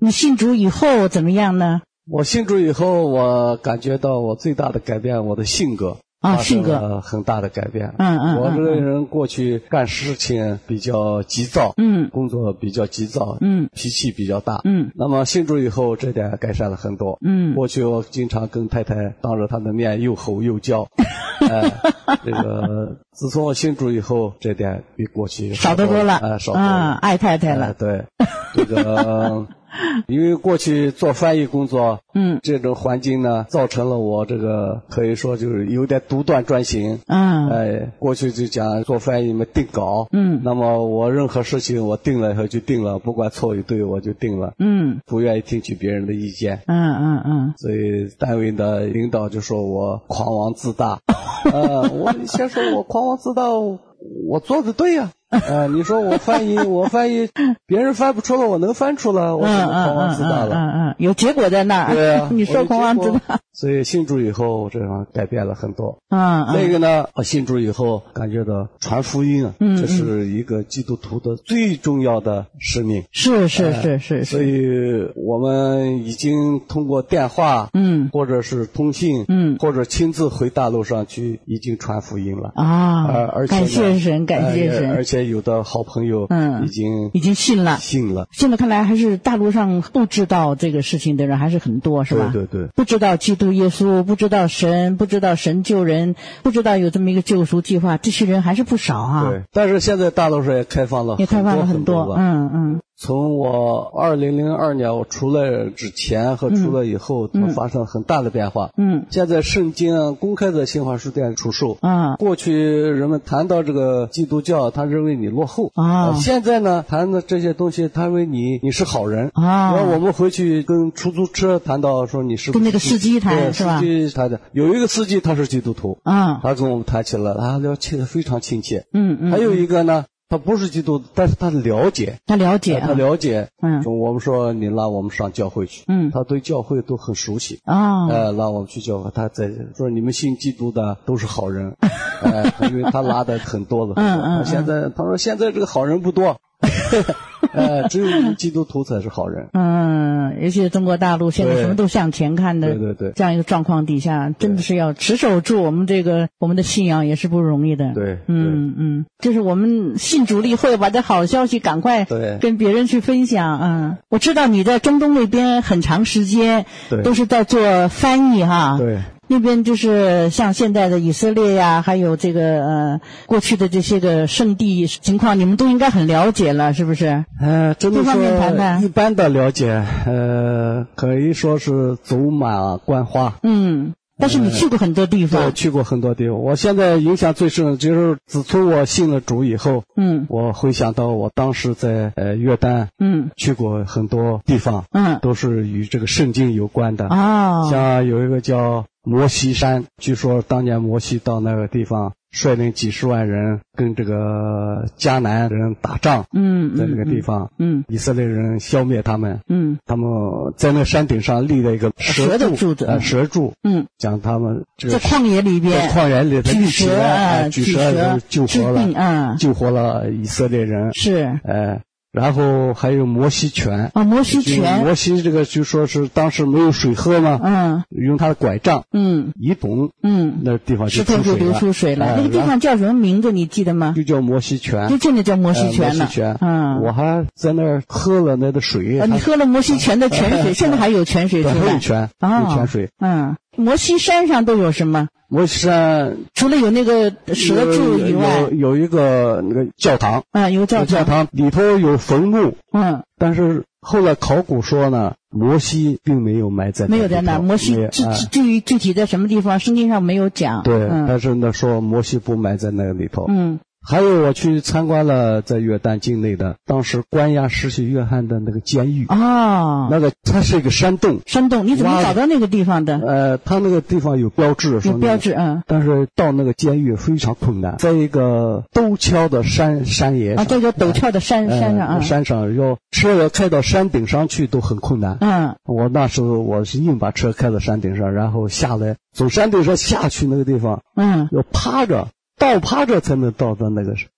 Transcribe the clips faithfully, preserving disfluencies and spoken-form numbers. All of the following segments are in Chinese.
你信主以后怎么样呢？ 我信主以后，我感觉到我最大的改变，我的性格。 啊，性格很大的改变。 嗯嗯， 我这个人过去干事情比较急躁， 嗯， 工作比较急躁， 嗯， 脾气比较大， 嗯。 那么信主以后，这点改善了很多。 嗯， 过去我经常跟太太当着她的面又吼又叫，哎，这个自从我信主以后，这点比过去少得多了， 哎、呃，少得多了， 啊，爱太太了。 哎、对，这个。因为过去做翻译工作， 嗯， 这种环境呢，造成了我这个可以说就是有点独断专行。 嗯， 哎，过去就讲做翻译嘛，定稿。 嗯， 那么我任何事情我定了以后就定了，不管错与对我就定了。 嗯， 不愿意听取别人的意见。 嗯嗯嗯。 所以单位的领导就说我狂妄自大。呃，我先说我狂妄自大，我做的对呀、啊。呃，你说我翻译，我翻译，别人翻不出来，我能翻出来，我怎么狂妄自大了？ 嗯嗯嗯，有结果在那儿。 对啊， 你说狂妄自大。 所以信主以后，这样改变了很多。 嗯嗯。 那个呢，我信主以后感觉到传福音啊， 嗯， 这是一个基督徒的最重要的使命。 是是是是。 所以我们已经通过电话， 嗯， 或者是通信， 嗯， 或者亲自回大陆上去，已经传福音了啊。 呃，而且感谢神，感谢神。 而且有的好朋友， 嗯， 已经已经信了， 信了。 现在看来，还是大陆上不知道这个事情的人还是很多，是吧？ 对对对， 不知道基督耶稣，不知道神，不知道神救人，不知道有这么一个救赎计划，这些人还是不少啊。 对，但是现在大陆上也开放了很多， 也开放了很多，嗯嗯。 从我二零零二年我出来之前和出来以后，它发生很大的变化。 嗯， 现在圣经公开在新华书店出售。 啊， 过去人们谈到这个基督教，他认为你落后啊。 现在呢，谈的这些东西，他认为你你是好人啊。 然后我们回去跟出租车谈到说你是跟那个司机谈是吧？ 司机谈的有一个司机他是基督徒啊， 他跟我们谈起来，他聊起来非常亲切。 嗯嗯。 还有一个呢。他不是基督徒，但是他了解， 他了解， 他了解。 嗯， 我们说你拉我们上教会去， 嗯， 他对教会都很熟悉啊。 呃，拉我们去教会，他在说你们信基督的都是好人，哎、呃，因为他拉的很多了。 嗯嗯。 现在他说现在这个好人不多。呃，只有你们基督徒才是好人。 嗯，尤其是中国大陆现在什么都向前看的， 对对对， 这样一个状况底下，真的是要持守住我们这个我们的信仰也是不容易的。 对， 嗯嗯，就是我们信主了以后，把这好消息赶快跟别人去分享。嗯，我知道你在中东那边很长时间都是在做翻译哈。 对。 那边就是像现在的以色列呀，还有这个呃过去的这些个圣地情况，你们都应该很了解了，是不是？ 呃，这么说谈谈一般的了解，呃，可以说是走马观花。 嗯。但是你去过很多地方。 对，去过很多地方。我现在印象最深的就是自从我信了主以后， 嗯， 我回想到我当时在呃约旦， 嗯， 去过很多地方， 嗯， 都是与这个圣经有关的。 哦， 像有一个叫摩西山，据说当年摩西到那个地方率领几十万人跟这个迦南人打仗， 嗯， 在那个地方， 嗯， 以色列人消灭他们， 嗯， 他们在那山顶上立了一个蛇的柱子， 呃，蛇柱， 嗯， 讲他们这个在旷野里边， 在旷野里举蛇啊，举蛇救活了， 嗯， 救活了以色列人， 是， 呃。然后还有摩西泉啊，摩西泉， 摩西这个就说是当时没有水喝嘛， 嗯， 用他的拐杖， 嗯， 一拱， 嗯， 那地方石头就流出水了。 呃、 那个地方叫什么名字？你记得吗？ 就叫摩西泉， 就真的叫摩西泉了。 呃、摩西泉， 嗯， 我还在那儿喝了那个水。 啊，你喝了摩西泉的泉水，现在还有泉水出来？ 还有泉，有泉水。 嗯，摩西山上都有什么？ 摩西山除了有那个蛇柱以外， 有有一个那个教堂啊，有教堂， 教堂里头有坟墓， 嗯， 但是后来考古说呢，摩西并没有埋在那， 没有在那，摩西至至于具体在什么地方，圣经上没有讲， 对， 嗯、 但是呢说摩西不埋在那个里头， 嗯。 还有我去参观了在约旦境内的当时关押施洗约翰的那个监狱啊， 那个它是一个山洞， 山洞，你怎么找到那个地方的？ 呃，它那个地方有标志， 有标志，嗯， 但是到那个监狱非常困难，在一个陡峭的山山岩上， 啊，这个陡峭的山、 呃、 山上啊， 山上要车要开到山顶上去都很困难， 嗯， 我那时候我是硬把车开到山顶上，然后下来从山顶上下去那个地方， 嗯， 要趴着。倒趴着才能到的那个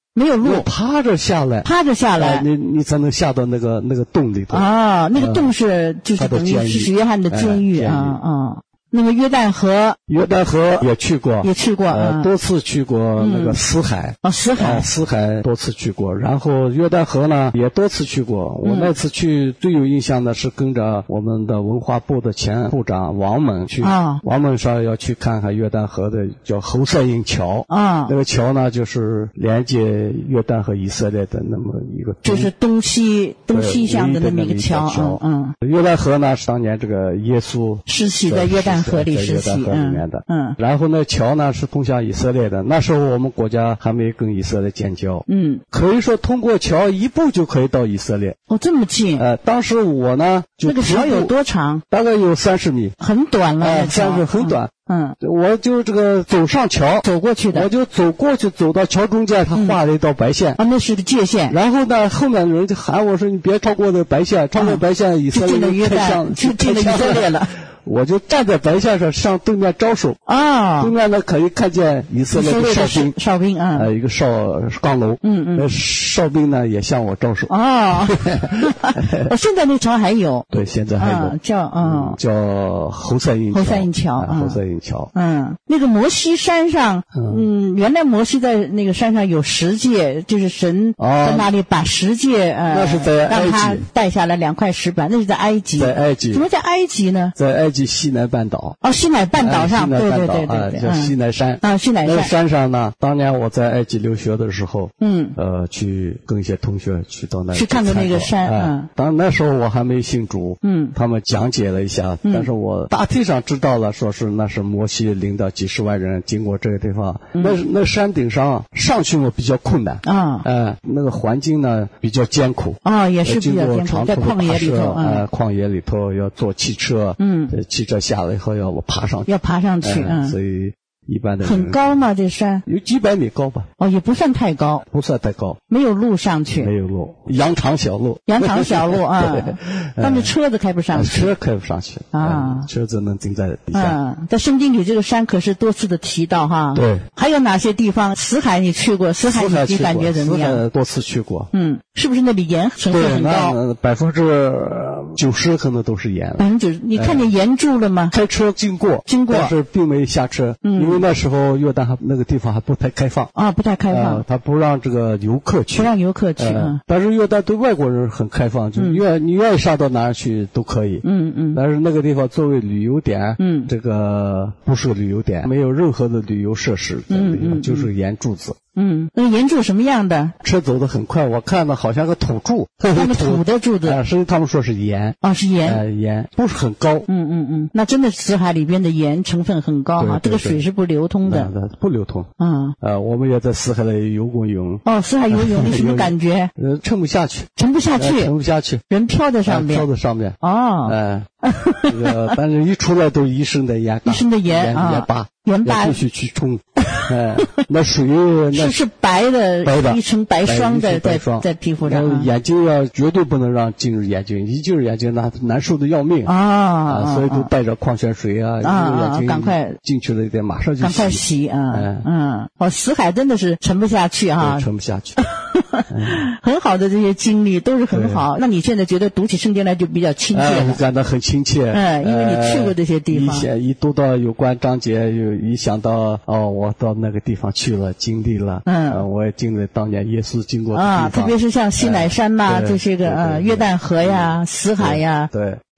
没有路， 要趴着下来， 趴着下来， 呃、你你才能下到那个那个洞里头。 啊，那个洞是、嗯、就是等于是使约翰的监狱啊啊。那么约旦河， 约旦河也去过， 也去过， 呃， 嗯、 多次去过那个死海， 哦，死海， 呃，死海多次去过，然后约旦河呢也多次去过。我那次去最有印象的是跟着我们的文化部的前部长王猛去， 啊， 王猛说要去看看约旦河的叫侯赛因桥， 啊， 那个桥呢就是连接约旦和以色列的那么一个， 就是东西东西向的那么一个桥，嗯嗯，约旦河呢是当年这个耶稣施洗在约旦河里施洗。 河里面的， 嗯， 然后呢，桥呢是通向以色列的。那时候我们国家还没跟以色列建交， 嗯， 可以说通过桥一步就可以到以色列。 哦，这么近？ 呃，当时我呢，就那个桥有多长？ 大概有三十米， 很短了， 呃，三十很短。 嗯， 我就这个走上桥， 走过去的， 我就走过去，走到桥中间，他画了一道白线， 啊，那是个界限。 然后呢，后面的人就喊我说：“你别超过那白线，超过白线，以色列就开枪， 就进了以色列了。” 我就站在白线上向对面招手啊， 对面呢可以看见以色列的哨兵， 哨兵啊， 呃，一个哨岗楼， 嗯嗯， 那哨兵呢也向我招手。 哦，现在那桥还有， 对，现在还有， 啊、叫嗯叫侯赛因侯赛因桥， 啊、侯赛因桥。 嗯，那个摩西山上，嗯，原来摩西在那个山上有十诫，就是神在那里把十诫呃， 那是在埃及让他带下来两块石板，那是在埃及， 在埃及。 什么在埃及呢？ 在埃及西奈半岛。 哦，西奈半岛上， 呃、 对对对对对，叫西奈山啊，西奈山。 那山上呢，当年我在埃及留学的时候， 嗯， 呃，去跟一些同学去到那里去看到那个山，嗯、 呃，当然那时候我还没信主， 嗯， 他们讲解了一下， 嗯、 但是我大体上知道了，说是那是摩西领导几十万人经过这个地方， 嗯、 那那山顶上上去嘛比较困难啊， 呃，那个环境呢比较艰苦啊，也是比较艰苦，在旷野里头， 呃，旷野里头要坐汽车， 嗯， 汽车下来以后要我爬上去， 要爬上去， 嗯，所以一般的人很高吗？这山有几百米高吧？ 哦，也不算太高， 不算太高， 没有路上去， 没有路，羊肠小路， 羊肠小路啊，但是车子开不上去， 车开不上去啊， 车子能停在底下。 嗯，在圣经里这个山可是多次的提到哈。 对， 还有哪些地方？死海你去过？死海你感觉怎么样？ 死海多次去过。 嗯，是不是那里盐成分很高？ 对，那百分之九十可能都是盐。 百分之九十，你看见盐柱了吗？ 开车经过， 经过， 但是并没下车， 嗯， 因为那时候约旦还那个地方还不太开放啊，不太开放， 呃、他不让这个游客去， 不让游客去。 呃、 嗯， 但是约旦对外国人很开放，就愿、嗯、你愿意上到哪儿去都可以。 嗯嗯。 但是那个地方作为旅游点， 嗯， 这个不是旅游点，没有任何的旅游设施， 嗯嗯， 就是盐柱子。 嗯，那个盐柱什么样的？ 车走得很快，我看到好像个土柱， 那个土的柱子， 啊，实际他们说是盐， 啊，是盐， 呃，盐不是很高， 嗯嗯嗯，那真的死海里边的盐成分很高哈，这个水是不流通的， 不流通， 嗯， 呃，我们也在死海里游过泳， 哦，死海游泳你什么感觉？ 呃，沉不下去， 沉不下去， 沉不下去， 人飘在上面， 飘在上面， 哦， 哎，这个但是一出来都一身的盐， 一身的盐啊， 盐巴， 盐巴继续去冲。哎，那水那是是白的， 白的一层白霜在在在皮肤上。 眼睛要绝对不能让进入眼睛，一进入眼睛那难受的要命啊！ 啊，所以都带着矿泉水啊， 啊，赶快进去了一点，马上就赶快洗啊！ 嗯嗯，哦，死海真的是沉不下去哈， 沉不下去。 很好的这些经历都是很好。那你现在觉得读起圣经来就比较亲切了？ 感到很亲切。 嗯，因为你去过这些地方。 一想一读到有关章节，有一想到哦，我到那个地方去了，经历了。嗯，呃、我也经历当年耶稣经过的地方啊，特别是像西乃山呐，这些个呃约旦河呀、死海呀， 对。